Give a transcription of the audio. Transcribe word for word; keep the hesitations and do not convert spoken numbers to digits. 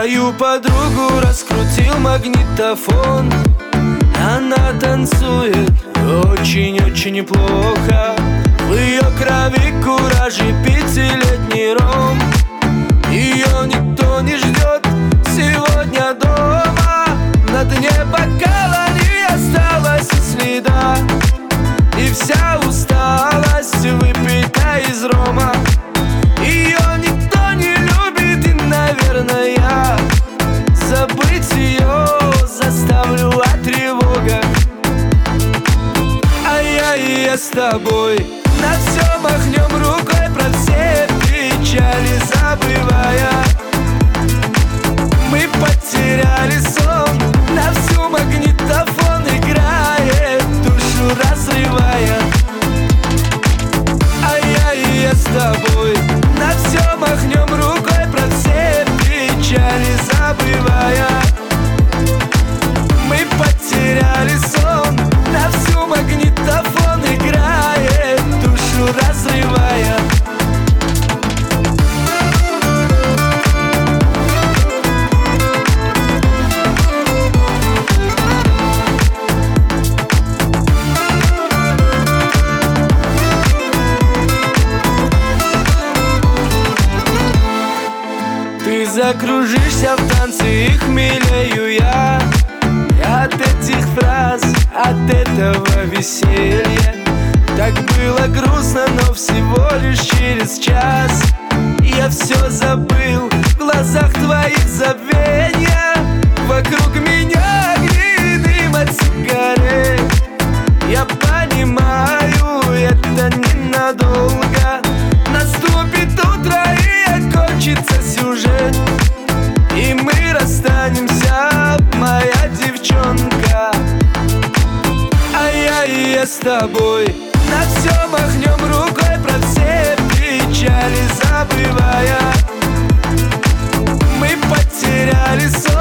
Твою подругу раскрутил магнитофон. Она танцует очень-очень неплохо. В ее крови кураж и пятилетний ром. Ее никто не ждет сегодня дома. На дне бокала не осталось и следа. И вся усталость выпита из рома. Ее никто не любит, и, наверное, забыть ее заставлю от тревога. А я и я с тобой на все махнем рукой, про все печали забывая. Мы потеряли сон, на всю магнитофон играет, душу разрывая. А я и я с тобой на все махнем рукой, про все печали забывая. Мы потеряли сон, на всю магнитофон играет, душу разрывая. Ты закружишься в танце, и хмелею я от этих фраз, от этого веселья. Так было грустно, но всего лишь через час я все забыл, в глазах твоих забвенья. Вокруг меня огни, дым от сигарет. Я понимаю, это ненадолго. Наступит утро и окончится сюжет, и мы расстанемся, моя девчонка. А я и я с тобой на все махнем рукой, про все печали забывая. Мы потеряли сон.